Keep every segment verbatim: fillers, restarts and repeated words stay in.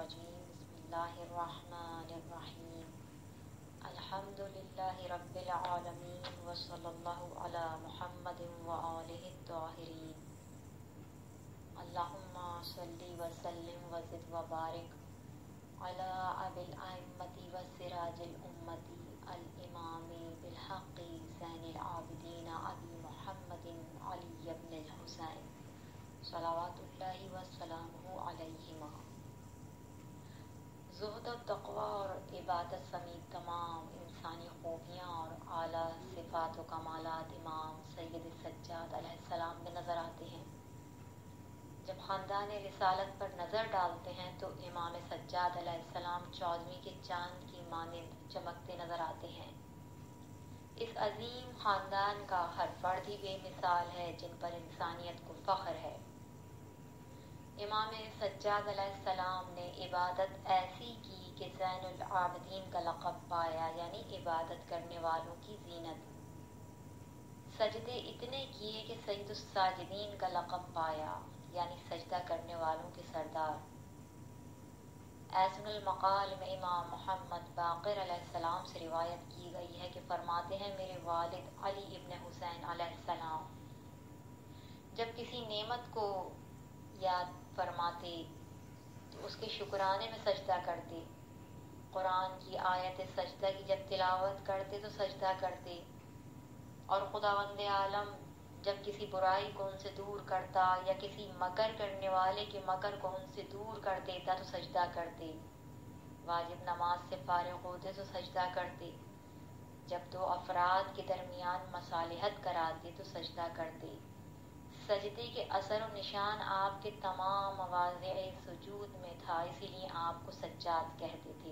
الرجیم بسم اللہ الرحمن الرحیم الحمد للہ رب العالمین وصلی اللہ علی محمد وآلہ الطاہرین اللہم صلی وسلم وزد وبارک علی ابی الائمۃ وسراج الامۃ الامام بالحق زین العابدین ابی محمد علی بن الحسین صلوات اللہ وسلامہ علیہما۔ زہد و تقوی اور عبادت سمیت تمام انسانی خوبیاں اور اعلیٰ صفات و کمالات امام سید سجاد علیہ السلام میں نظر آتے ہیں۔ جب خاندان رسالت پر نظر ڈالتے ہیں تو امام سجاد علیہ السلام چودھویں کے چاند کی مانند چمکتے نظر آتے ہیں۔ اس عظیم خاندان کا ہر فرد ہی بے مثال ہے جن پر انسانیت کو فخر ہے۔ امام سجاد علیہ السلام نے عبادت ایسی کی کہ زین العابدین کا لقب پایا، یعنی عبادت کرنے والوں کی زینت۔ سجدے اتنے کیے کہ سید الساجدین کا لقب پایا، یعنی سجدہ کرنے والوں کے سردار۔ احسن المقال میں امام محمد باقر علیہ السلام سے روایت کی گئی ہے کہ فرماتے ہیں میرے والد علی ابن حسین علیہ السلام جب کسی نعمت کو یاد فرماتے تو اس کے شکرانے میں سجدہ کرتے، قرآن کی آیت سجدہ کی جب تلاوت کرتے تو سجدہ کرتے، اور خداوند عالم جب کسی برائی کو ان سے دور کرتا یا کسی مکر کرنے والے کے مکر کو ان سے دور کر دیتا تو سجدہ کرتے، واجب نماز سے فارغ ہوتے تو سجدہ کرتے، جب دو افراد کے درمیان مصالحت کراتے تو سجدہ کرتے۔ سجدے کے اثر و نشان آپ کے تمام مواضع سجود میں تھا، اسی لیے آپ کو سجاد کہتے تھے۔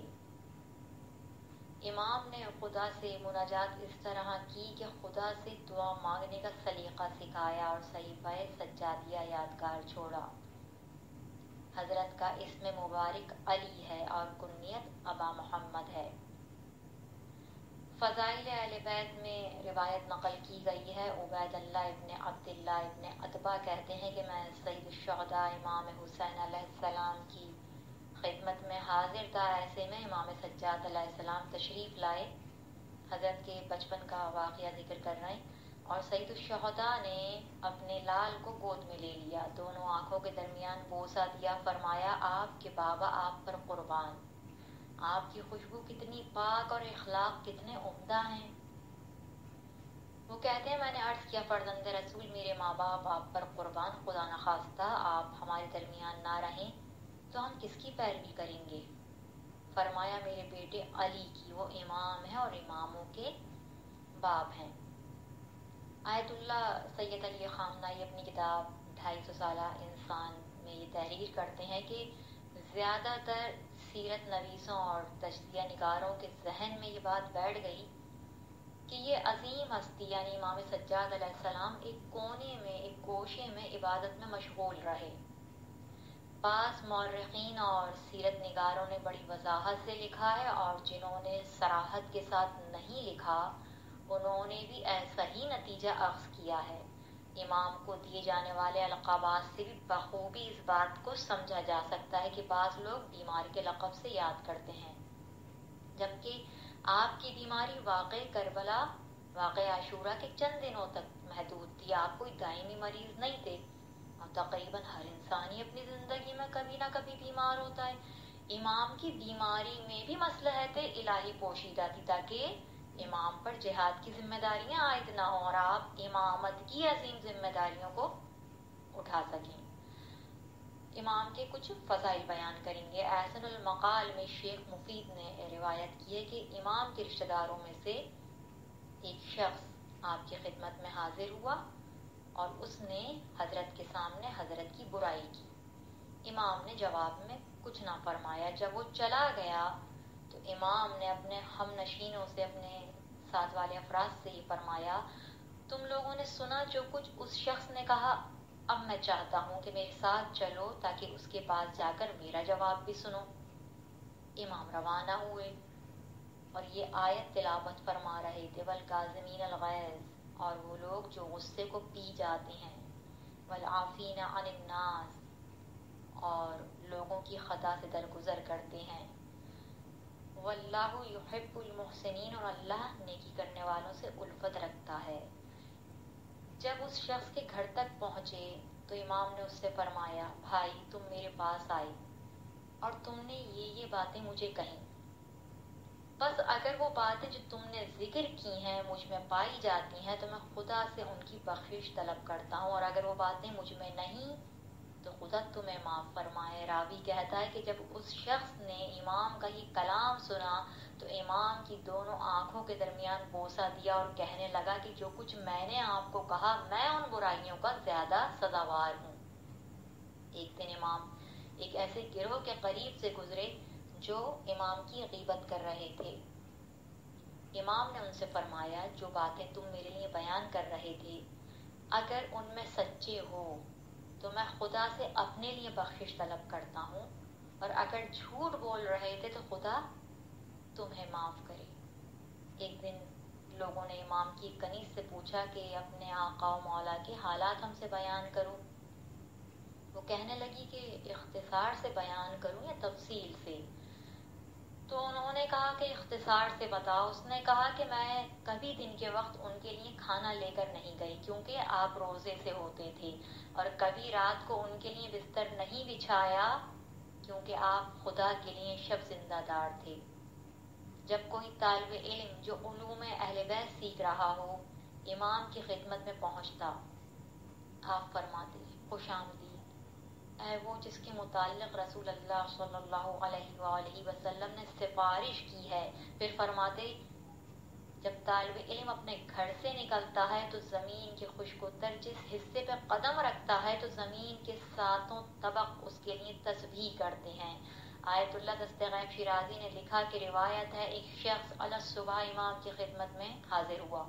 امام نے خدا سے مناجات اس طرح کی کہ خدا سے دعا مانگنے کا سلیقہ سکھایا اور صحیفہ سجادیہ یادگار چھوڑا۔ حضرت کا اسم مبارک علی ہے اور کنیت ابا محمد ہے۔ فضائل اہل بیت میں روایت نقل کی گئی ہے۔ عبید اللہ ابن عبداللہ ابن عتبہ کہتے ہیں کہ میں سید الشہداء امام حسین علیہ السلام کی خدمت میں حاضر تھا، ایسے میں امام سجاد علیہ السلام تشریف لائے۔ حضرت کے بچپن کا واقعہ ذکر کر رہے ہیں، اور سید الشہداء نے اپنے لال کو گود میں لے لیا، دونوں آنکھوں کے درمیان بوسہ دیا، فرمایا آپ کے بابا آپ پر قربان، آپ کی خوشبو کتنی پاک اور اخلاق کتنے عمدہ ہیں۔ وہ کہتے ہیں میں نے عرض کیا فرزند رسول میرے ماں باپ آپ پر قربان، خدا نخواستہ آپ ہمارے درمیان نہ رہیں تو ہم کس کی پیروی کریں گے؟ فرمایا میرے بیٹے علی کی، وہ امام ہیں اور اماموں کے باپ ہیں۔ آیت اللہ سید علی خامنہئی اپنی کتاب ڈھائی سو سالہ انسان میں یہ تحریر کرتے ہیں کہ زیادہ تر سیرت نویسوں اور تجزیہ نگاروں کے ذہن میں یہ بات بیٹھ گئی کہ یہ عظیم ہستی یعنی امام سجاد علیہ السلام ایک کونے میں، ایک گوشے میں عبادت میں مشغول رہے۔ بعض مورخین اور سیرت نگاروں نے بڑی وضاحت سے لکھا ہے، اور جنہوں نے صراحت کے ساتھ نہیں لکھا انہوں نے بھی ایسا ہی نتیجہ اخذ کیا ہے۔ امام کو دیے جانے والے القابات سے بھی بخوبی اس بات کو سمجھا جا سکتا ہے کہ بعض لوگ بیماری کے لقب سے یاد کرتے ہیں، جبکہ آپ کی بیماری واقع کربلا، واقع عاشورہ کے چند دنوں تک محدود تھی، آپ کوئی دائمی مریض نہیں تھے، اور تقریباً ہر انسان ہی اپنی زندگی میں کبھی نہ کبھی بیمار ہوتا ہے۔ امام کی بیماری میں بھی مصلحت الہی پوشیدہ تھی تاکہ امام پر جہاد کی ذمہ داریاں عائد نہ ہوں اور آپ امامت کی عظیم ذمہ داریوں کو اٹھا سکیں۔ امام کے کچھ فضائل بیان کریں گے۔ احسن المقال میں شیخ مفید نے روایت کی ہے کہ امام کے رشتہ داروں میں سے ایک شخص آپ کی خدمت میں حاضر ہوا اور اس نے حضرت کے سامنے حضرت کی برائی کی۔ امام نے جواب میں کچھ نہ فرمایا۔ جب وہ چلا گیا تو امام نے اپنے ہم نشینوں سے، اپنے ساتھ والے افراد سے یہ فرمایا تم لوگوں نے سنا جو کچھ اس شخص نے کہا، اب میں چاہتا ہوں کہ میرے ساتھ چلو تاکہ اس کے پاس جا کر میرا جواب بھی سنو۔ امام روانہ ہوئے اور یہ آیت تلاوت فرما رہے تھے، والکاظمین الغیظ، اور وہ لوگ جو غصے کو پی جاتے ہیں، والعافین عن الناس، اور لوگوں لوگوں کی خطا سے درگزر کرتے ہیں۔ واللہ یحب المحسنین، اور اللہ نیکی کرنے والوں سے الفت رکھتا ہے۔ جب اس شخص کے گھر تک پہنچے تو امام نے اس سے فرمایا، بھائی تم میرے پاس آئے اور تم نے یہ یہ باتیں مجھے کہیں، بس اگر وہ باتیں جو تم نے ذکر کی ہیں مجھ میں پائی جاتی ہیں تو میں خدا سے ان کی بخشش طلب کرتا ہوں، اور اگر وہ باتیں مجھ میں نہیں تو خدا تمہیں معاف فرمائے۔ راوی کہتا ہے کہ جب اس شخص نے امام کا یہ کلام سنا تو امام کی دونوں آنکھوں کے درمیان بوسہ دیا اور کہنے لگا کہ جو کچھ میں نے آپ کو کہا میں ان برائیوں کا زیادہ سزاوار ہوں۔ ایک دن امام ایک ایسے گروہ کے قریب سے گزرے جو امام کی غیبت کر رہے تھے۔ امام نے ان سے فرمایا، جو باتیں تم میرے لیے بیان کر رہے تھے اگر ان میں سچے ہو تو میں خدا سے اپنے لیے بخشش طلب کرتا ہوں، اور اگر جھوٹ بول رہے تھے تو خدا تمہیں معاف کرے۔ ایک دن لوگوں نے امام کی کنیز سے پوچھا کہ اپنے آقا و مولا کے حالات ہم سے بیان کرو۔ وہ کہنے لگی کہ اختصار سے بیان کروں یا تفصیل سے؟ تو انہوں نے کہا کہ اختصار سے بتاؤ۔ اس نے کہا کہ میں کبھی دن کے وقت ان کے لیے کھانا لے کر نہیں گئی کیونکہ آپ روزے سے ہوتے تھے، اور کبھی رات کو ان کے لیے بستر نہیں بچھایا کیونکہ آپ خدا کے لیے شب زندہ دار تھے۔ جب کوئی طالب علم جو علوم اہل بیت سیکھ رہا ہو امام کی خدمت میں پہنچتا، آپ فرماتے، خوش آمدید اے وہ جس کے متعلق رسول اللہ صلی اللہ علیہ وآلہ وسلم نے سفارش کی ہے۔ پھر فرماتے، جب طالب علم اپنے گھر سے نکلتا ہے تو زمین کے خشک و تر جس حصے پہ قدم رکھتا ہے تو زمین کے ساتوں طبق اس کے لیے تسبیح کرتے ہیں۔ آیت اللہ دستغیب شیرازی نے لکھا کہ روایت ہے ایک شخص علی صبح امام کی خدمت میں حاضر ہوا۔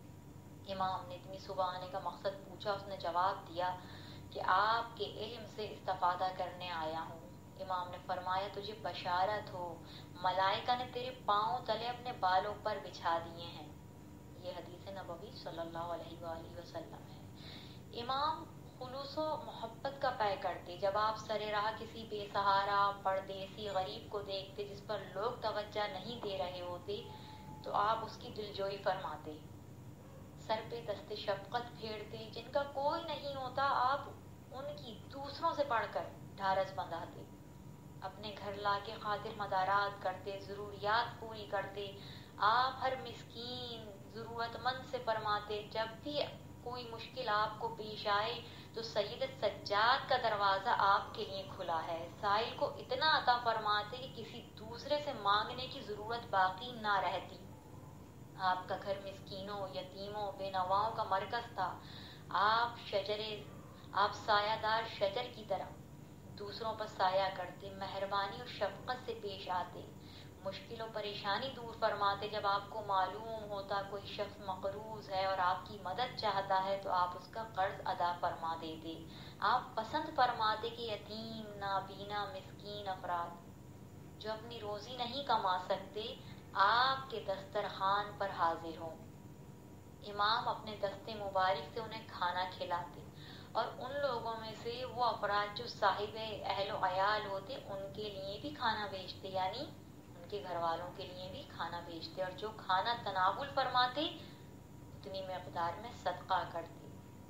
امام نے اتنی صبح آنے کا مقصد پوچھا، اس نے جواب دیا کہ آپ کے علم سے استفادہ کرنے آیا ہوں۔ امام نے فرمایا، تجھے بشارت ہو، ملائکہ نے تیرے پاؤں تلے اپنے بالوں پر بچھا دیے ہیں۔ یہ حدیث نبوی صلی اللہ علیہ وآلہ وسلم ہے۔ امام خلوص و محبت کا پے کرتے، جب آپ سر راہ کسی بے سہارا پردیسی غریب کو دیکھتے جس پر لوگ توجہ نہیں دے رہے ہوتے تو آپ اس کی دلجوئی فرماتے، سر پہ دست شفقت پھیرتے، جن کا کوئی نہیں ہوتا آپ ان کی دوسروں سے پڑھ کر ڈھارس بندھاتے، اپنے گھر لا کے خاطر مدارات کرتے، ضروریات پوری کرتے، آپ ہر مسکین ضرورت مند سے فرماتے، جب بھی کوئی مشکل آپ کو پیش آئے تو سید سجاد کا دروازہ آپ کے لیے کھلا ہے، سائل کو اتنا عطا فرماتے کہ کسی دوسرے سے مانگنے کی ضرورت باقی نہ رہتی۔ آپ کا گھر مسکینوں، یتیموں، بے نواؤں کا مرکز تھا۔ آپ شجرے آپ سایہ دار شجر کی طرح دوسروں پر سایہ کرتے، مہربانی اور شفقت سے پیش آتے، مشکل و پریشانی دور فرماتے۔ جب آپ کو معلوم ہوتا کوئی شخص مقروض ہے اور آپ کی مدد چاہتا ہے تو آپ اس کا قرض ادا فرما دیتے۔ آپ پسند فرماتے کہ یتیم، نابینا، مسکین افراد جو اپنی روزی نہیں کما سکتے آپ کے دسترخوان پر حاضر ہوں۔ امام اپنے دست مبارک سے انہیں کھانا کھلاتے، اور ان لوگوں میں سے وہ افراد جو صاحب اہل و عیال ہوتے ان کے لیے بھی کھانا بھیجتے، یعنی ان کے گھر والوں کے لیے بھی کھانا بھیجتے، اور جو کھانا تناول فرماتے اتنی مقدار میں صدقہ کرتے۔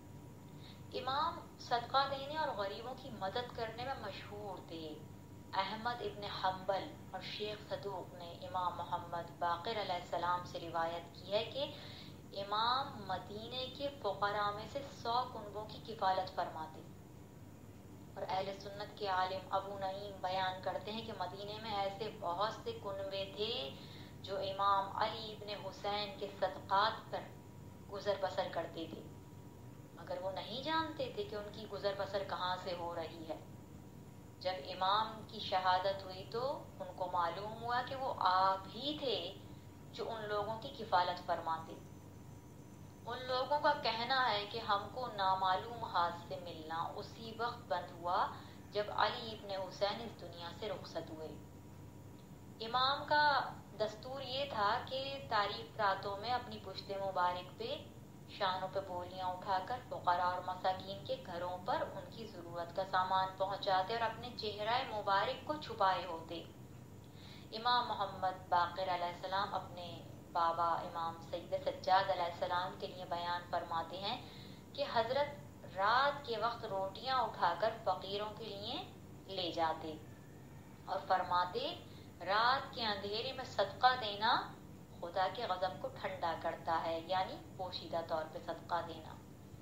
امام صدقہ دینے اور غریبوں کی مدد کرنے میں مشہور تھے۔ احمد ابن حنبل اور شیخ صدوق نے امام محمد باقر علیہ السلام سے روایت کی ہے کہ امام مدینے کے فقراء میں سے سو کنبوں کی کفالت فرماتے، اور اہل سنت کے عالم ابو نعیم بیان کرتے ہیں کہ مدینے میں ایسے بہت سے کنبے تھے جو امام علی ابن حسین کے صدقات پر گزر بسر کرتے تھے، مگر وہ نہیں جانتے تھے کہ ان کی گزر بسر کہاں سے ہو رہی ہے۔ جب امام کی شہادت ہوئی تو ان کو معلوم ہوا کہ وہ آپ ہی تھے جو ان لوگوں کی کفالت فرماتے۔ ان لوگوں کا کہنا ہے کہ ہم کو نامعلوم ہاتھ سے ملنا اسی وقت بند ہوا جب علی ابن حسین اس دنیا سے رخصت ہوئے۔ امام کا دستور یہ تھا کہ تاریک راتوں میں اپنی پشت مبارک پہ شانوں پہ بولیاں اٹھا کر فقراء اور مساکین کے گھروں پر ان کی ضرورت کا سامان پہنچاتے اور اپنے چہرہ مبارک کو چھپائے ہوتے۔ امام محمد باقر علیہ السلام اپنے بابا امام سید سجاد علیہ السلام کے لیے بیان فرماتے ہیں کہ حضرت رات کے وقت روٹیاں اٹھا کر فقیروں کے لیے لے جاتے اور فرماتے رات کے اندھیرے میں صدقہ دینا خدا کے غضب کو ٹھنڈا کرتا ہے، یعنی پوشیدہ طور پہ صدقہ دینا۔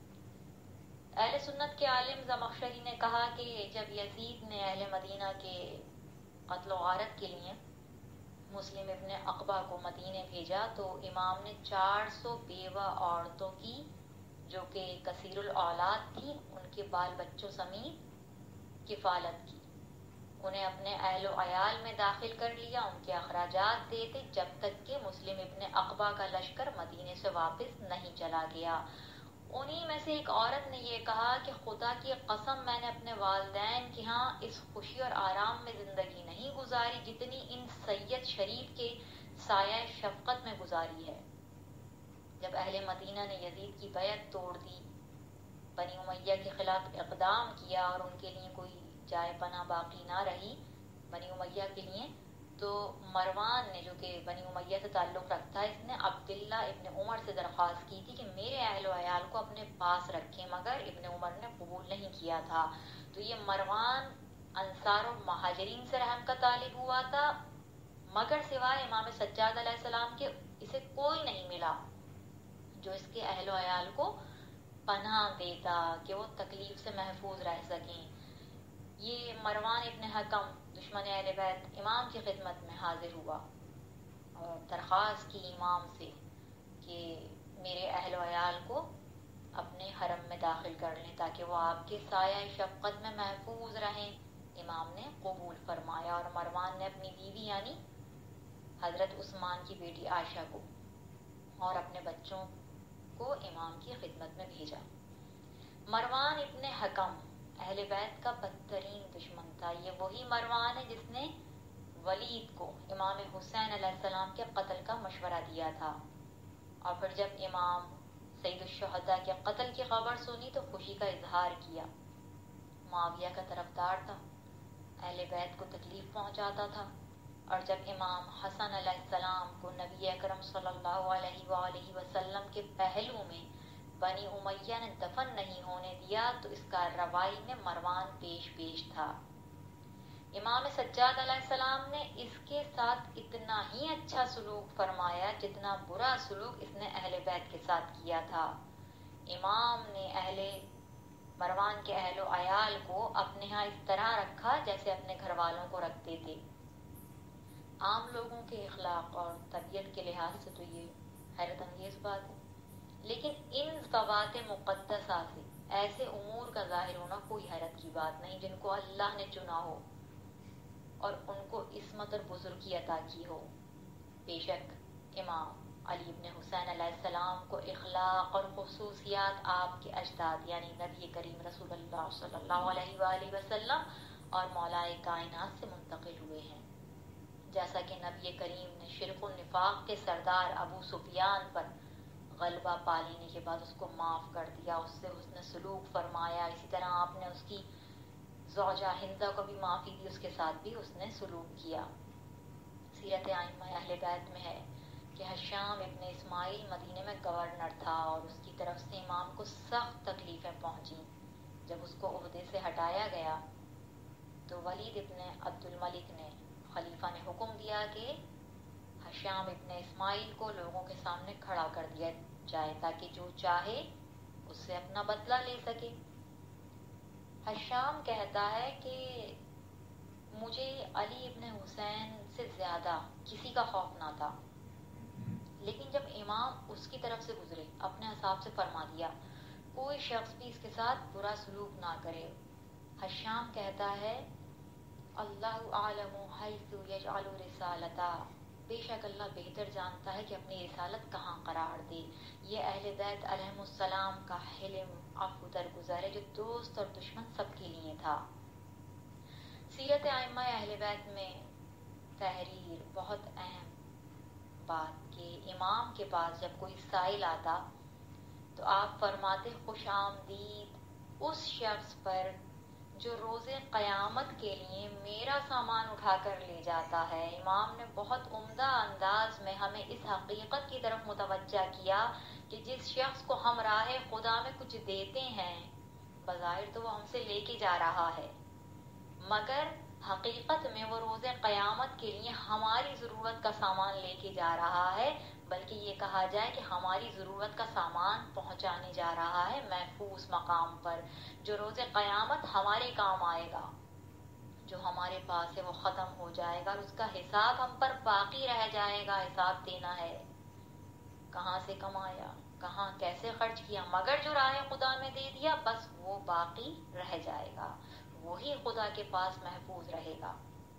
اہل سنت کے عالم زمخشری نے کہا کہ جب یزید نے اہل مدینہ کے قتل و غارت کے لیے مسلم ابن عقبہ کو مدینے بھیجا تو امام نے چار سو بیوہ عورتوں کی جو کہ کثیر الاولاد تھیں ان کے بال بچوں سمیت کفالت کی، انہیں اپنے اہل و عیال میں داخل کر لیا، ان کے اخراجات دیتے جب تک کہ مسلم ابن عقبہ کا لشکر مدینے سے واپس نہیں چلا گیا۔ انہی میں سے ایک عورت نے یہ کہا کہ خدا کی قسم میں نے اپنے والدین کے ہاں اس خوشی اور آرام میں زندگی نہیں گزاری جتنی ان سید شریف کے سایہ شفقت میں گزاری ہے۔ جب اہل مدینہ نے یزید کی بیعت توڑ دی، بنی امیہ کے خلاف اقدام کیا اور ان کے لیے کوئی جائے پناہ باقی نہ رہی بنی امیہ کے لیے، تو مروان نے جو کہ بنی امیہ سے تعلق رکھتا ہے، اس نے عبداللہ ابن عمر سے درخواست کی تھی کہ میرے اہل و عیال کو اپنے پاس رکھیں، مگر ابن عمر نے قبول نہیں کیا تھا۔ تو یہ مروان انصار و مہاجرین سے رحم کا طالب ہوا تھا، مگر سوائے امام سجاد علیہ السلام کے اسے کوئی نہیں ملا جو اس کے اہل و عیال کو پناہ دیتا کہ وہ تکلیف سے محفوظ رہ سکیں۔ یہ مروان ابن حکم دشمن اہل بیت امام کی خدمت میں حاضر ہوا اور درخواست کی امام سے کہ میرے اہل و عیال کو اپنے حرم میں داخل کر لیں تاکہ وہ آپ کے سایہ شفقت میں محفوظ رہیں۔ امام نے قبول فرمایا اور مروان نے اپنی بیوی یعنی حضرت عثمان کی بیٹی عائشہ کو اور اپنے بچوں کو امام کی خدمت میں بھیجا۔ مروان ابن حکم اہل بیت کا بدترین دشمن تھا۔ یہ وہی مروان ہے جس نے ولید کو امام حسین علیہ السلام کے قتل کا مشورہ دیا تھا، اور پھر جب امام سید الشہداء کے قتل کی خبر سنی تو خوشی کا اظہار کیا۔ معاویہ کا طرفدار تھا، اہل بیت کو تکلیف پہنچاتا تھا، اور جب امام حسن علیہ السلام کو نبی اکرم صلی اللہ علیہ وآلہ وسلم کے پہلو میں بنی امیہ نے دفن نہیں ہونے دیا تو اس کارروائی میں مروان پیش پیش تھا۔ امام سجاد علیہ السلام نے اس کے ساتھ اتنا ہی اچھا سلوک فرمایا جتنا برا سلوک اس نے اہل بیت کے ساتھ کیا تھا۔ امام نے اہل مروان کے اہل و عیال کو اپنے ہاں اس طرح رکھا جیسے اپنے گھر والوں کو رکھتے تھے۔ عام لوگوں کے اخلاق اور طبیعت کے لحاظ سے تو یہ حیرت انگیز بات ہے، لیکن ان ذوات مقدسہ سے ایسے امور کا ظاہر ہونا کوئی حیرت کی بات نہیں جن کو اللہ نے چنا ہو اور ان کو عصمت اور بزرگی عطا کی ہو۔ بے شک امام علی ابن حسین علیہ السلام کو اخلاق اور خصوصیات آپ کے اجداد یعنی نبی کریم رسول اللہ صلی اللہ علیہ وآلہ وسلم اور مولائے کائنات سے منتقل ہوئے ہیں۔ جیسا کہ نبی کریم نے شرک و نفاق کے سردار ابو سفیان پر غلبہ پا لینے کے بعد اس کو معاف کر دیا، اس سے حسن سلوک فرمایا، اسی طرح آپ نے اس کی زوجہ حنزہ کو بھی معافی دی، اس کے ساتھ بھی اس نے سلوک کیا۔ سیرت ائمہ اہل بیت میں ہے کہ حشام ابن اسماعیل مدینے میں گورنر تھا اور اس کی طرف سے امام کو سخت تکلیفیں پہنچیں۔ جب اس کو عہدے سے ہٹایا گیا تو ولید ابن عبد الملک نے خلیفہ نے حکم دیا کہ حشام ابن اسماعیل کو لوگوں کے سامنے کھڑا کر دیا جائے تاکہ جو چاہے اس سے اپنا بدلہ لے سکے۔ حشام کہتا ہے کہ مجھے علی ابن حسین سے زیادہ کسی کا خوف نہ تھا، لیکن جب امام اس کی طرف سے گزرے اپنے حساب سے فرما دیا کوئی شخص بھی اس کے ساتھ برا سلوک نہ کرے۔ حشام کہتا ہے اللہ اعلم حیث یجعل رسالتہ، بے شک اللہ بہتر جانتا ہے کہ اپنی رسالت کہاں قرار دے۔ یہ اہل بیت علیہم السلام کا حلم عفو درگزر ہے جو دوست اور دشمن سب کے لیے تھا۔ سیرت ائمہ اہل بیت میں تحریر بہت اہم بات کہ امام کے پاس جب کوئی سائل آتا تو آپ فرماتے خوش آمدید اس شخص پر جو روز قیامت کے لیے میرا سامان اٹھا کر لے جاتا ہے۔ امام نے بہت عمدہ انداز میں ہمیں اس حقیقت کی طرف متوجہ کیا کہ جس شخص کو ہم راہ خدا میں کچھ دیتے ہیں، بظاہر تو وہ ہم سے لے کے جا رہا ہے، مگر حقیقت میں وہ روز قیامت کے لیے ہماری ضرورت کا سامان لے کے جا رہا ہے، بلکہ یہ کہا جائے کہ ہماری ضرورت کا سامان پہنچانے جا رہا ہے محفوظ مقام پر، جو روز قیامت ہمارے کام آئے گا۔ جو ہمارے پاس ہے وہ ختم ہو جائے گا اور اس کا حساب ہم پر باقی رہ جائے گا۔ حساب دینا ہے کہاں سے کمایا، کہاں کیسے خرچ کیا، مگر جو راہ خدا میں دے دیا بس وہ باقی رہ جائے گا، وہی خدا کے پاس محفوظ رہے گا۔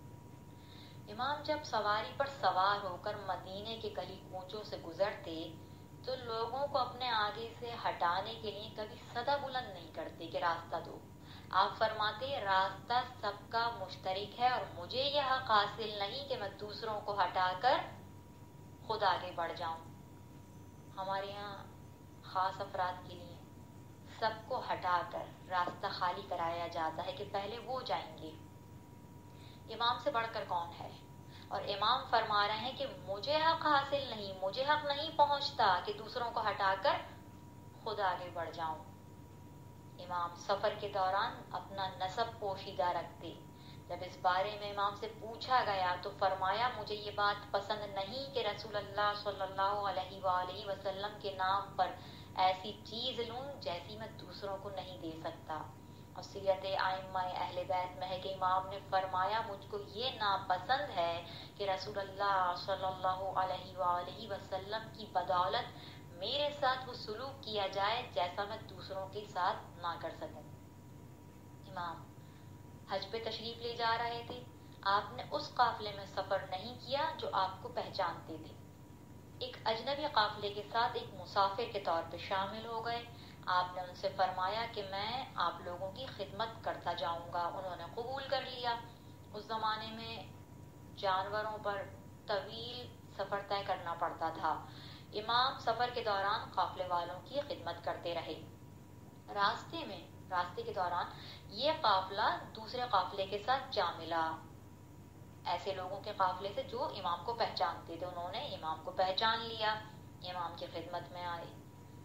امام جب سواری پر سوار ہو کر مدینے کے گلی کوچوں سے گزرتے تو لوگوں کو اپنے آگے سے ہٹانے کے لیے کبھی صدا بلند نہیں کرتے کہ راستہ دو۔ آپ فرماتے راستہ سب کا مشترک ہے اور مجھے یہ حق حاصل نہیں کہ میں دوسروں کو ہٹا کر خود آگے بڑھ جاؤں۔ ہمارے یہاں خاص افراد کے لیے سب کو ہٹا کر راستہ خالی کرایا جاتا ہے کہ پہلے وہ جائیں گے۔ امام سے بڑھ کر کون ہے؟ اور امام فرما رہے ہیں کہ مجھے حق حاصل نہیں، مجھے حق نہیں پہنچتا کہ دوسروں کو ہٹا کر خود آگے بڑھ جاؤں۔ امام سفر کے دوران اپنا نسب پوشیدہ رکھتے۔ جب اس بارے میں امام سے پوچھا گیا تو فرمایا مجھے یہ بات پسند نہیں کہ رسول اللہ صلی اللہ علیہ وآلہ وسلم کے نام پر ایسی چیز لوں جیسی میں دوسروں کو نہیں دے سکتا۔ اور سیرت ائمہ اہل بیت میں ہے کہ امام نے فرمایا مجھ کو یہ ناپسند ہے کہ رسول اللہ صلی اللہ علیہ وآلہ وسلم کی بدولت میرے ساتھ وہ سلوک کیا جائے جیسا میں دوسروں کے ساتھ نہ کر سکوں۔ امام حج پہ تشریف لے جا رہے تھے، آپ نے اس قافلے میں سفر نہیں کیا جو آپ کو پہچانتے تھے، ایک اجنبی قافلے کے ساتھ ایک مسافر کے طور پہ شامل ہو گئے۔ آپ نے ان سے فرمایا کہ میں آپ لوگوں کی خدمت کرتا جاؤں گا، انہوں نے قبول کر لیا۔ اس زمانے میں جانوروں پر طویل سفر طے کرنا پڑتا تھا۔ امام سفر کے دوران قافلے والوں کی خدمت کرتے رہے۔ راستے میں راستے کے دوران یہ قافلہ دوسرے قافلے کے ساتھ جا ملا، ایسے لوگوں کے قافلے سے جو امام کو پہچانتے تھے۔ انہوں نے امام کو پہچان لیا، امام کی خدمت میں آئے،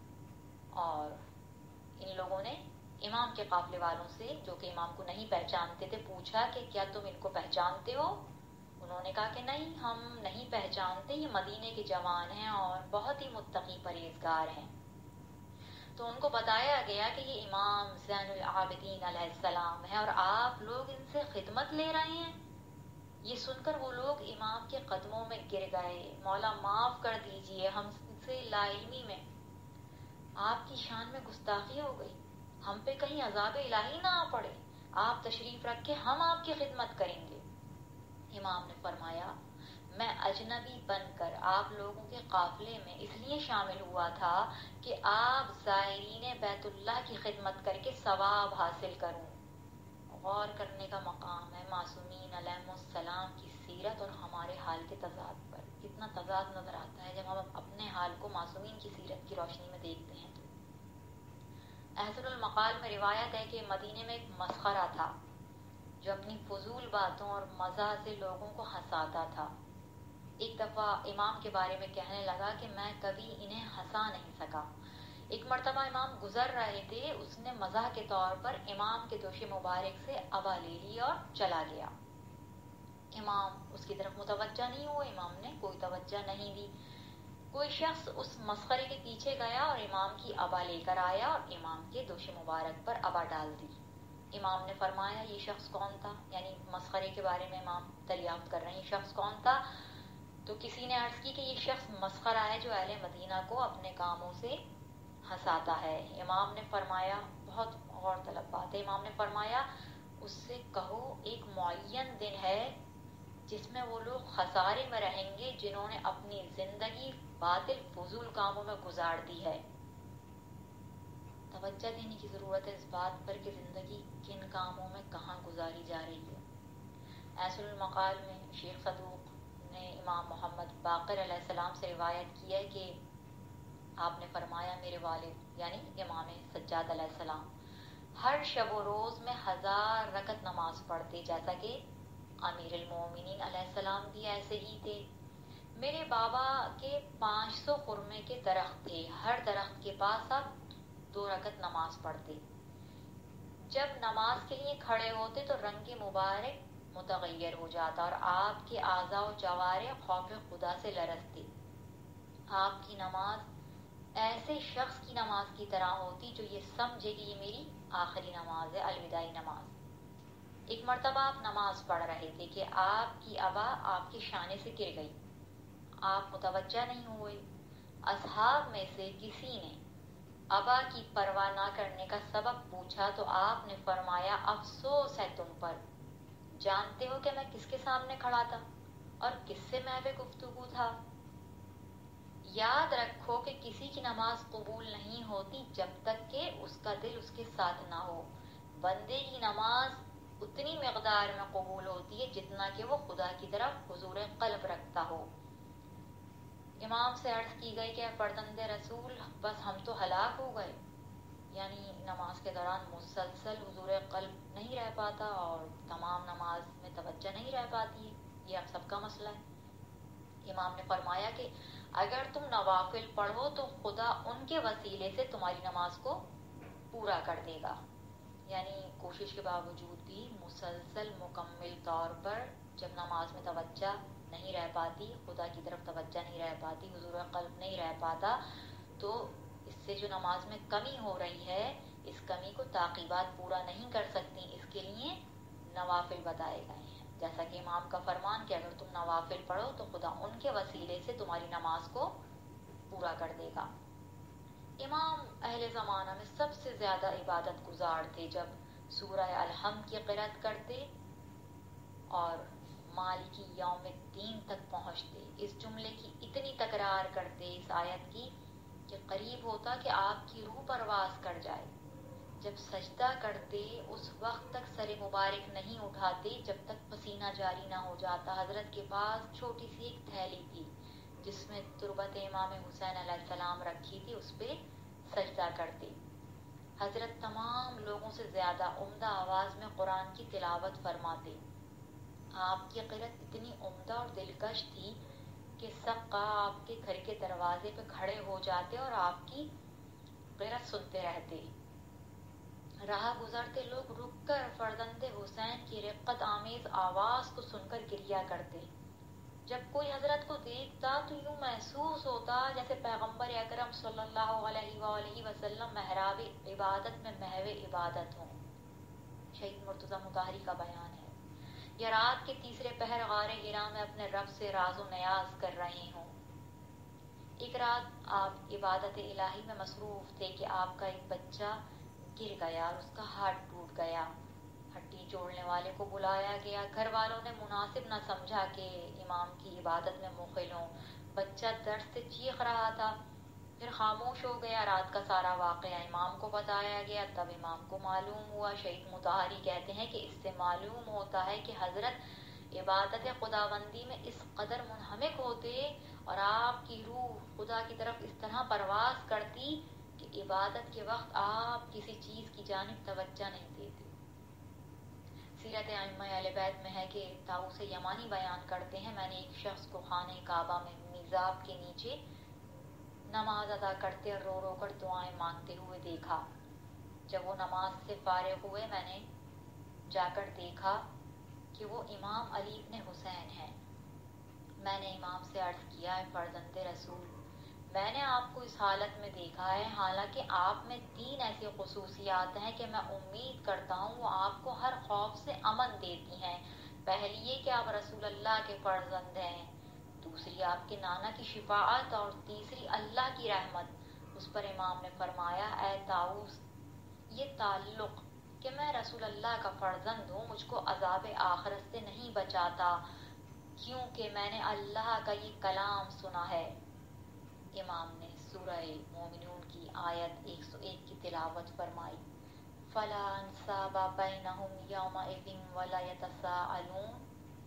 اور ان لوگوں نے امام کے قافلے والوں سے جو کہ امام کو نہیں پہچانتے تھے پوچھا کہ کیا تم ان کو پہچانتے ہو؟ انہوں نے کہا کہ نہیں، ہم نہیں پہچانتے، یہ مدینے کے جوان ہیں اور بہت ہی متقی پرہیزگار ہیں۔ تو ان کو بتایا گیا کہ یہ امام زین العابدین علیہ السلام ہے اور آپ لوگ ان سے خدمت لے رہے ہیں۔ یہ سن کر وہ لوگ امام کے قدموں میں گر گئے، مولا معاف کر دیجئے، ہم سے لا علمی میں آپ کی شان میں گستاخی ہو گئی، ہم پہ کہیں عذاب الہی نہ آ پڑے، آپ تشریف رکھ کے ہم آپ کی خدمت کریں گے۔ امام نے فرمایا میں اجنبی بن کر آپ لوگوں کے قافلے میں اس لیے شامل ہوا تھا کہ آپ زائرین بیت اللہ کی خدمت کر کے ثواب حاصل کروں۔ غور کرنے کا مقام ہے معصومین علیہ السلام کی سیرت اور ہمارے حال کے تضاد پر۔ کتنا تضاد نظر آتا ہے جب ہم اپنے حال کو معصومین کی سیرت کی روشنی میں دیکھتے ہیں۔ تو احسن المقال میں روایت ہے کہ مدینے میں ایک مسخرہ تھا جو اپنی فضول باتوں اور مزاح سے لوگوں کو ہنساتا تھا۔ ایک دفعہ امام کے بارے میں کہنے لگا کہ میں کبھی انہیں ہنسا نہیں سکا۔ ایک مرتبہ امام گزر رہے تھے، اس نے مزاح کے طور پر امام کے دوش مبارک سے عبا لے لی اور چلا گیا۔ امام اس کی طرف متوجہ نہیں ہوئے، امام نے کوئی توجہ نہیں دی۔ کوئی شخص اس مسخرے کے پیچھے گیا اور امام کی عبا لے کر آیا اور امام کے دوش مبارک پر عبا ڈال دی۔ امام نے فرمایا یہ شخص کون تھا؟ یعنی مسخرے کے بارے میں امام دریافت کر رہے ہیں، یہ شخص کون تھا؟ تو کسی نے عرض کی کہ یہ شخص مسخرہ ہے جو اہل مدینہ کو اپنے کاموں سے ہنساتا ہے۔ امام نے فرمایا بہت غور طلب بات ہے، امام نے فرمایا اس سے کہو ایک معین دن ہے جس میں وہ لوگ خسارے میں رہیں گے جنہوں نے اپنی زندگی باطل فضول کاموں میں گزار دی ہے۔ توجہ دینے کی ضرورت ہے اس بات پر کہ زندگی کن کاموں میں کہاں گزاری جا رہی ہے۔ احسن المقال میں شیخ صدوق نے امام محمد باقر علیہ السلام سے روایت کی ہے کہ آپ نے فرمایا میرے والد یعنی امام سجاد علیہ السلام ہر شب و روز میں ہزار رکعت نماز پڑھتے، جیسا کہ امیر المومنین علیہ السلام بھی ایسے ہی تھے۔ میرے بابا کے پانچ سو خرمے کے درخت تھے، ہر درخت کے پاس آپ دو رکعت نماز پڑھتے۔ جب نماز کے لیے کھڑے ہوتے تو رنگ مبارک متغیر ہو جاتا اور آپ کے اعضاء و جوارح خوف خدا سے لرزتے۔ آپ کی نماز ایسے شخص کی نماز کی طرح ہوتی جو یہ سمجھے کہ یہ میری آخری نماز ہے، الوداعی نماز۔ ایک مرتبہ آپ نماز پڑھ رہے تھے کہ آپ کی ابا آپ کے شانے سے گر گئی، آپ متوجہ نہیں ہوئے۔ اصحاب میں سے کسی نے ابا کی پرواہ نہ کرنے کا سبب پوچھا تو آپ نے فرمایا، افسوس ہے تم پر، جانتے ہو کہ میں کس کے سامنے کھڑا تھا اور کس سے محو گفتگو تھا؟ یاد رکھو کہ کسی کی نماز قبول نہیں ہوتی جب تک کہ اس کا دل اس کے ساتھ نہ ہو۔ بندے کی نماز اتنی مقدار میں قبول ہوتی ہے جتنا کہ وہ خدا کی طرف حضور قلب رکھتا ہو۔ امام سے عرض کی گئی کہ فرزند رسول، بس ہم تو ہلاک ہو گئے، یعنی نماز کے دوران مسلسل حضور قلب نہیں رہ پاتا اور تمام نماز میں توجہ نہیں رہ پاتی ہے، یہ ہم سب کا مسئلہ ہے۔ امام نے فرمایا کہ اگر تم نوافل پڑھو تو خدا ان کے وسیلے سے تمہاری نماز کو پورا کر دے گا، یعنی کوشش کے باوجود بھی مسلسل مکمل طور پر جب نماز میں توجہ نہیں رہ پاتی، خدا کی طرف توجہ نہیں رہ پاتی، حضور قلب نہیں رہ پاتا، تو اس سے جو نماز میں کمی ہو رہی ہے، اس کمی کو تعقیبات پورا نہیں کر سکتی، اس کے لیے نوافل بتائے گئے ہیں۔ جیسا کہ امام کا فرمان کہ اگر تم نوافل پڑھو تو خدا ان کے وسیلے سے تمہاری نماز کو پورا کر دے گا۔ امام اہل زمانہ میں سب سے زیادہ عبادت گزار تھے۔ جب سورہ الحمد کی قرأت کرتے اور مالکی یوم الدین تک پہنچتے، اس جملے کی اتنی تکرار کرتے اس آیت کی کہ قریب ہوتا کہ آپ کی روح پرواز کر جائے۔ جب سجدہ کرتے اس وقت تک سر مبارک نہیں اٹھاتے جب تک پسینہ جاری نہ ہو جاتا۔ حضرت کے پاس چھوٹی سی ایک تھیلی تھی جس میں تربت امام حسین علیہ السلام رکھی تھی، اس پہ سجدہ کرتے۔ حضرت تمام لوگوں سے زیادہ عمدہ آواز میں قرآن کی تلاوت فرماتے۔ آپ کی قرأت اتنی عمدہ اور دلکش تھی کہ سقا آپ کے گھر کے دروازے پہ کھڑے ہو جاتے اور آپ کی قرأت سنتے رہتے۔ راہ گزرتے لوگ رک کر فرزند حسین کی رقت آمیز آواز کو سن کر گریا کرتے۔ جب کوئی حضرت کو دیکھتا تو یوں محسوس ہوتا جیسے پیغمبر اکرم صلی اللہ علیہ وآلہ وسلم محراب عبادت میں محو عبادت ہوں۔ شہید مرتضیٰ مطہری کا بیان ہے۔ یا رات کے تیسرے پہر غار حرا میں اپنے رب سے راز و نیاز کر رہے ہوں۔ ایک رات آپ عبادت الہی میں مصروف تھے کہ آپ کا ایک بچہ گر گیا اور اس کا ہاتھ ٹوٹ گیا۔ ہڈی جوڑنے والے کو بلایا گیا، گھر والوں نے مناسب نہ سمجھا کہ امام کی عبادت میں مخل ہوں۔ بچہ درد سے چیخ رہا تھا، پھر خاموش ہو گیا۔ رات کا سارا واقعہ امام کو بتایا گیا، تب امام کو معلوم ہوا۔ شہید مطہری کہتے ہیں کہ اس سے معلوم ہوتا ہے کہ حضرت عبادت خداوندی میں اس قدر منہمک ہوتے اور آپ کی روح خدا کی طرف اس طرح پرواز کرتی کہ عبادت کے وقت آپ کسی چیز کی جانب توجہ نہیں دیتے۔ سیرت ائمہ اہل بیت میں ہے کہ طاؤس یمانی بیان کرتے ہیں، میں نے ایک شخص کو خانہ کعبہ میں میزاب کے نیچے نماز ادا کرتے اور رو رو کر دعائیں مانگتے ہوئے دیکھا۔ جب وہ نماز سے فارغ ہوئے میں نے جا کر دیکھا کہ وہ امام علی ابن حسین ہیں۔ میں نے امام سے عرض کیا، ہے فرزند رسول، میں نے آپ کو اس حالت میں دیکھا ہے، حالانکہ آپ میں تین ایسی خصوصیات ہیں کہ میں امید کرتا ہوں وہ آپ کو ہر خوف سے امن دیتی ہیں۔ پہلی یہ کہ آپ رسول اللہ کے فرزند ہیں، دوسری آپ کے نانا کی شفاعت اور تیسری اللہ کی رحمت۔ اس پر امام نے فرمایا، اے طاؤس، یہ تعلق کہ میں رسول اللہ کا فرزند ہوں مجھ کو عذاب آخرت سے نہیں بچاتا، کیونکہ میں نے اللہ کا یہ کلام سنا ہے۔ امام نے سورہ مومنون کی آیت ایک سو ایک کی تلاوت فرمائی، فَلَا أَنْسَابَ بَيْنَهُمْ يَوْمَئِذٍ وَلَا يَتَسَاءَلُونَ۔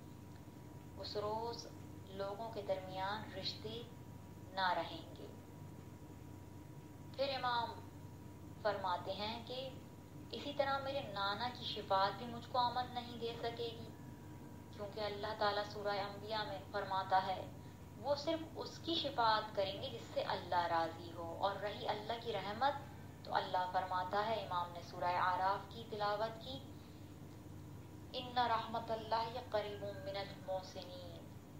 اس روز لوگوں کے درمیان رشتے نہ رہیں گے۔ پھر امام فرماتے ہیں کہ اسی طرح میرے نانا کی شفاعت بھی مجھ کو امن نہیں دے سکے گی، کیونکہ اللہ تعالیٰ سورہ انبیاء میں فرماتا ہے وہ صرف اس کی شفاعت کریں گے جس سے اللہ راضی ہو، اور رہی اللہ کی رحمت تو اللہ فرماتا ہے، امام نے سورہ اعراف کی تلاوت کی، ان رحمت اللہ قریب من المحسنین،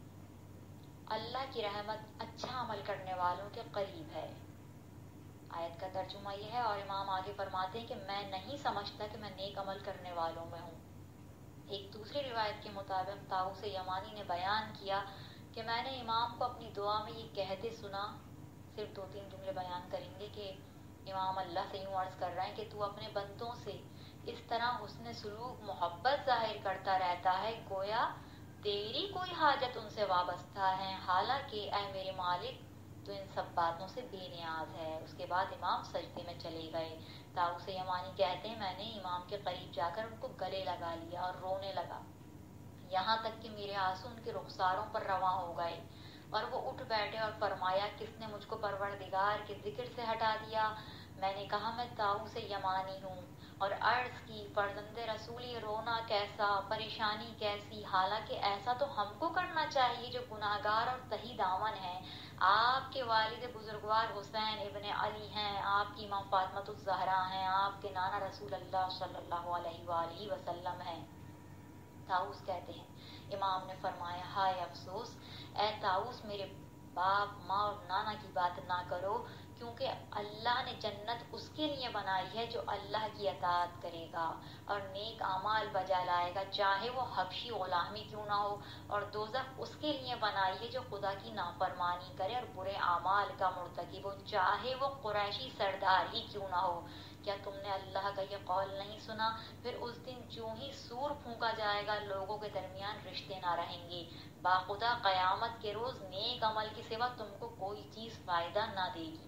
اللہ کی رحمت اچھا عمل کرنے والوں کے قریب ہے۔ آیت کا ترجمہ یہ ہے، اور امام آگے فرماتے ہیں کہ میں نہیں سمجھتا کہ میں نیک عمل کرنے والوں میں ہوں۔ ایک دوسری روایت کے مطابق طاؤس یمانی نے بیان کیا کہ میں نے امام کو اپنی دعا میں یہ کہتے سنا، صرف دو تین جملے بیان کریں گے کہ امام اللہ سے یوں عرض کر رہے ہیں کہ تو اپنے بندوں سے اس طرح حسن سلوک محبت ظاہر کرتا رہتا ہے گویا تیری کوئی حاجت ان سے وابستہ ہے، حالانکہ اے میرے مالک تو ان سب باتوں سے بے نیاز ہے۔ اس کے بعد امام سجدے میں چلے گئے۔ طاؤس یمانی کہتے ہیں میں نے امام کے قریب جا کر ان کو گلے لگا لیا اور رونے لگا، یہاں تک کہ میرے آنسو ان کے رخساروں پر رواں ہو گئے، اور وہ اٹھ بیٹھے اور فرمایا کس نے مجھ کو پروردگار کے ذکر سے ہٹا دیا؟ میں نے کہا میں طاؤس یمانی ہوں، اور عرض کی فرزند رسول یہ رونا کیسا، پریشانی کیسی، حالانکہ ایسا تو ہم کو کرنا چاہیے جو گناہگار اور تہی دامن ہیں۔ آپ کے والد بزرگوار حسین ابن علی ہیں، آپ کی ماں فاطمۃ الزہرا ہیں، آپ کے نانا رسول اللہ صلی اللہ علیہ وآلہ وسلم ہیں۔ طاؤس کہتے ہیں امام نے فرمایا ہائے افسوس، اے طاؤس میرے باپ ماں اور نانا کی بات نہ کرو، کیونکہ اللہ نے جنت اس کے لیے بنائی ہے جو اللہ کی اطاعت کرے گا اور نیک اعمال بجا لائے گا، چاہے وہ حبشی غلامی کیوں نہ ہو، اور دوزخ اس کے لیے بنائی ہے جو خدا کی نافرمانی کرے اور برے اعمال کا مرتکب ہو، چاہے وہ قریشی سردار ہی کیوں نہ ہو۔ کیا تم نے اللہ کا یہ قول نہیں سنا؟ پھر اس دن چوں ہی سور پھونکا جائے گا لوگوں کے درمیان رشتے نہ رہیں گے، باخدا قیامت کے روز نیک عمل کے سوا تم کو کوئی چیز فائدہ نہ دے گی۔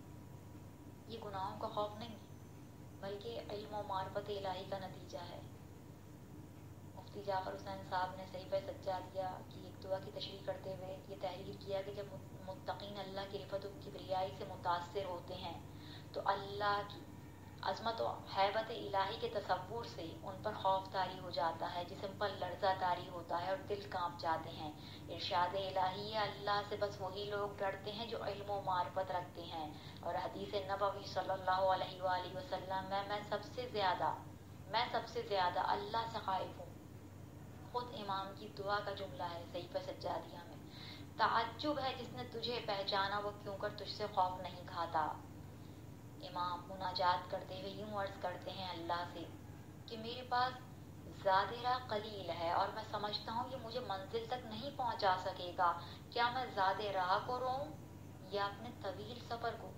یہ گناہوں کا خوف نہیں بلکہ علم و معرفت الہی کا نتیجہ ہے۔ مفتی جعفر حسین صاحب نے صحیفہ سجادیہ کی ایک دعا کی تشریح کرتے ہوئے یہ تحریر کیا کہ جب متقین اللہ کی رفعت و کبریائی سے متاثر ہوتے ہیں تو اللہ کی عظمت و ہیبت الہی کے تصور سے ان پر خوف طاری ہو جاتا ہے، جسم پر لرزہ طاری ہوتا ہے اور دل کانپ جاتے ہیں۔ ارشاد الہی ہے اللہ سے بس وہی لوگ ڈرتے ہیں جو علم و معرفت رکھتے ہیں، اور حدیث نبوی صلی اللہ علیہ وآلہ وسلم میں میں سب سے زیادہ میں سب سے زیادہ اللہ سے خائف ہوں۔ خود امام کی دعا کا جملہ ہے صحیفہ سجادیہ میں، تعجب ہے جس نے تجھے پہچانا وہ کیوں کر تجھ سے خوف نہیں کھاتا۔ امام مناجات کرتے ہوئے یوں عرض کرتے ہیں اللہ سے کہ میرے پاس زاد راہ قلیل ہے اور میں سمجھتا ہوں یہ مجھے منزل تک نہیں پہنچا سکے گا، کیا میں زاد راہ کو روؤں یا اپنے طویل سفر کو؟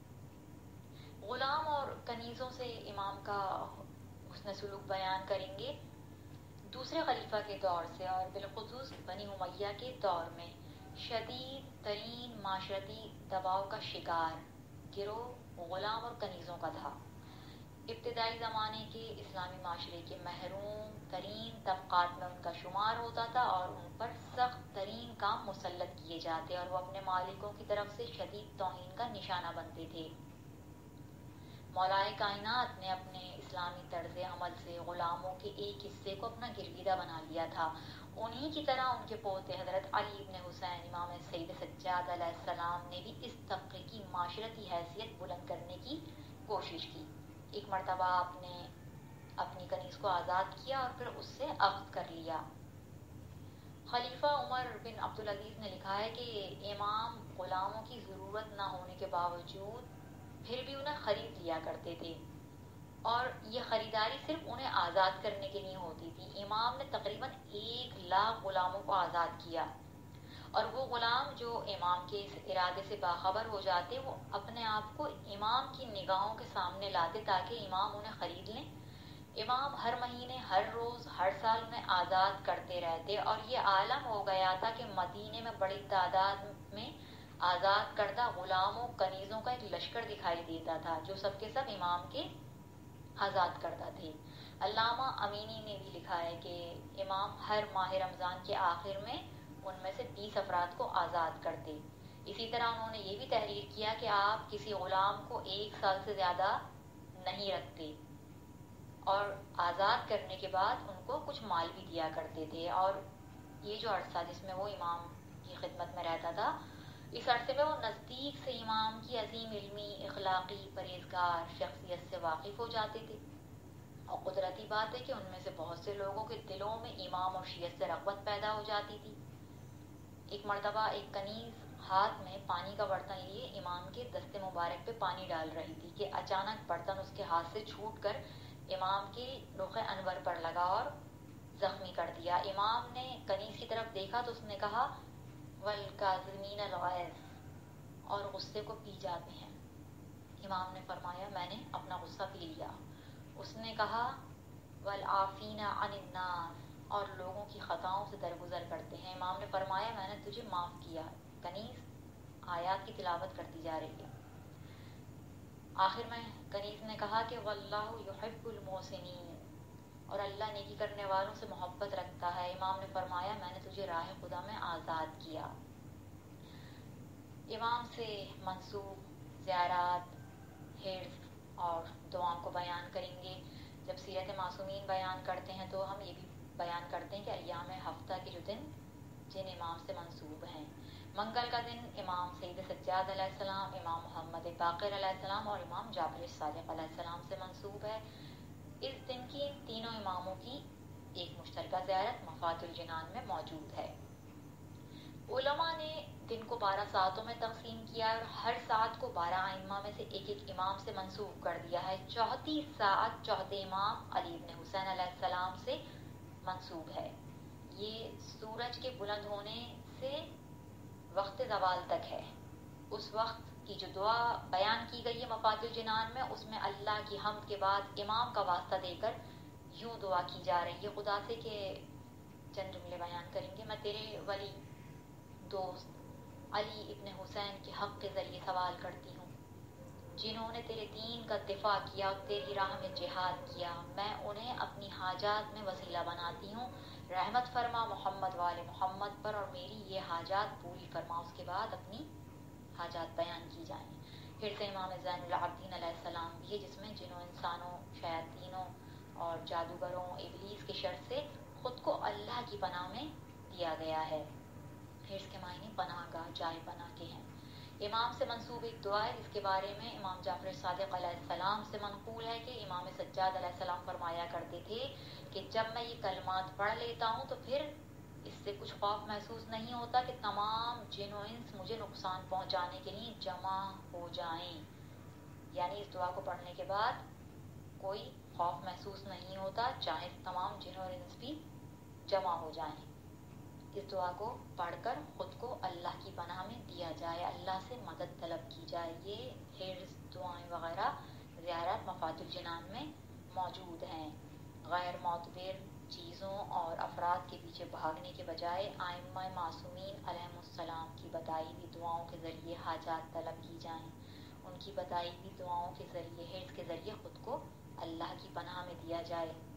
غلام اور کنیزوں سے امام کا حسن سلوک بیان کریں گے دوسرے خلیفہ کے دور سے، اور بالخصوص بنی امیہ کے دور میں شدید ترین معاشرتی دباؤ کا شکار گروہ غلام اور کنیزوں کا تھا۔ ابتدائی زمانے کے اسلامی معاشرے کے محروم ترین طبقات میں ان کا شمار ہوتا تھا، اور ان پر سخت ترین کام مسلط کیے جاتے اور وہ اپنے مالکوں کی طرف سے شدید توہین کا نشانہ بنتے تھے۔ مولائے کائنات نے اپنے اسلامی طرز عمل سے غلاموں کے ایک حصے کو اپنا گرویدہ بنا لیا تھا۔ انہی کی طرح ان کے پوتے حضرت علی ابن حسین امام سید سجاد علیہ السلام نے بھی اس طبقے کی معاشرتی حیثیت بلند کرنے کی کوشش کی۔ ایک مرتبہ آپ نے اپنی کنیز کو آزاد کیا اور پھر اس سے عقد کر لیا۔ خلیفہ عمر بن عبدالعزیز نے لکھا ہے کہ امام غلاموں کی ضرورت نہ ہونے کے باوجود پھر بھی انہیں خرید لیا کرتے تھے، اور یہ خریداری صرف انہیں آزاد کرنے کے لیے ہوتی تھی۔ امام نے تقریباً ایک لاکھ غلاموں کو آزاد کیا، اور وہ غلام جو امام کے اس ارادے سے باخبر ہو جاتے وہ اپنے آپ کو امام کی نگاہوں کے سامنے لاتے تاکہ امام انہیں خرید لیں۔ امام ہر مہینے، ہر روز، ہر سال انہیں آزاد کرتے رہتے، اور یہ عالم ہو گیا تھا کہ مدینے میں بڑی تعداد میں آزاد کردہ غلاموں کنیزوں کا ایک لشکر دکھائی دیتا تھا جو سب کے سب امام کے آزاد کردہ تھے۔ علامہ امینی نے بھی لکھا ہے کہ امام ہر ماہ رمضان کے آخر میں ان میں سے بیس افراد کو آزاد کرتے۔ اسی طرح انہوں نے یہ بھی تحریر کیا کہ آپ کسی غلام کو ایک سال سے زیادہ نہیں رکھتے، اور آزاد کرنے کے بعد ان کو کچھ مال بھی دیا کرتے تھے. اور یہ جو عرصہ جس میں وہ امام کی خدمت میں رہتا تھا، اس عرصے میں وہ نزدیک سے امام کی عظیم علمی، اخلاقی، پرہیزگار شخصیت سے واقف ہو جاتے تھے. اور قدرتی بات ہے کہ ان میں سے بہت سے لوگوں کے دلوں میں امام اور شیعت سے رغبت پیدا ہو جاتی تھی. ایک مرتبہ ایک کنیز ہاتھ میں پانی کا برتن لیے امام کے دست مبارک پہ پانی ڈال رہی تھی کہ اچانک برتن اس کے ہاتھ سے چھوٹ کر امام کے رخ انور پر لگا اور زخمی کر دیا. امام نے کنیز کی طرف دیکھا تو اس نے کہا والکاظمین الغیظ، اور غصے کو پی جاتے ہیں. امام نے فرمایا میں نے اپنا غصہ پی لیا. اس نے کہا والعافین عن الناس، اور لوگوں کی خطاؤں سے درگزر کرتے ہیں. امام نے فرمایا میں نے تجھے معاف کیا. کنیز آیات کی تلاوت کرتی جا رہی ہے. آخر میں کنیز نے کہا کہ واللہ یحب المحسنین، اور اللہ نیکی کرنے والوں سے محبت رکھتا ہے. امام نے فرمایا میں نے تجھے راہ خدا میں آزاد کیا. امام سے منسوب زیارات، حرص اور دعاؤں کو بیان کریں گے. جب سیرت معصومین بیان کرتے ہیں تو ہم یہ بھی بیان کرتے ہیں کہ ایام ہفتہ کے جو دن جن امام سے منسوب ہیں. منگل کا دن امام سید سجاد علیہ السلام، امام محمد باقر علیہ السلام اور امام جعفر صادق علیہ السلام سے منسوب ہے. اس دن کی ان تینوں اماموں کی ایک مشترکہ زیارت مفات الجنان میں موجود ہے. علماء نے دن کو بارہ ساعتوں میں تقسیم کیا اور ہر ساعت کو بارہ ائمہ میں سے ایک ایک امام سے منسوب کر دیا ہے. چوتھی ساعت چوتھے امام علی بن حسین علیہ السلام سے منسوب ہے. یہ سورج کے بلند ہونے سے وقت زوال تک ہے. اس وقت کی جو دعا بیان کی گئی ہے مفات الجنان میں، اس میں اللہ کی حمد کے بعد امام کا واسطہ دے کر یوں دعا کی جا رہی ہے خدا سے کہ چند جملے بیان کریں گے. میں تیرے ولی دوست علی ابن حسین کے حق کے ذریعے سوال کرتی ہوں، جنہوں نے تیرے دین کا دفاع کیا اور تیری راہ میں جہاد کیا. میں انہیں اپنی حاجات میں وسیلہ بناتی ہوں. رحمت فرما محمد والے محمد پر اور میری یہ حاجات پوری فرما. اس کے بعد اپنی حاجات بیان کی جائیں. پھر سے امام زین العابدین علیہ السلام بھی ہے، جس میں جنوں، انسانوں، شیاطینوں اور جادوگروں، ابلیس کے شر سے خود کو اللہ کی پناہ میں دیا گیا ہے. پھر اس کے معنی پناہ گاہ، جائے پناہ کے ہیں. امام سے منسوب ایک دعا ہے جس کے بارے میں امام جعفر صادق علیہ السلام سے منقول ہے کہ امام سجاد علیہ السلام فرمایا کرتے تھے کہ جب میں یہ کلمات پڑھ لیتا ہوں تو پھر اس سے کچھ خوف محسوس نہیں ہوتا کہ تمام جن و انس مجھے نقصان پہنچانے کے لیے جمع ہو جائیں. یعنی اس دعا کو پڑھنے کے بعد کوئی خوف محسوس نہیں ہوتا، چاہے تمام جن اور انس بھی جمع ہو جائیں. اس دعا کو پڑھ کر خود کو اللہ کی پناہ میں دیا جائے، اللہ سے مدد طلب کی جائے. یہ حرص، دعائیں وغیرہ زیارت مفات الجنان میں موجود ہیں. غیر معتبر چیزوں اور افراد کے پیچھے بھاگنے کے بجائے ائمہ معصومین علیہم السلام کی بتائی ہوئی دعاؤں کے ذریعے حاجات طلب کی جائیں. ان کی بتائی ہوئی دعاؤں کے ذریعے، حرص کے ذریعے خود کو اللہ کی پناہ میں دیا جائے.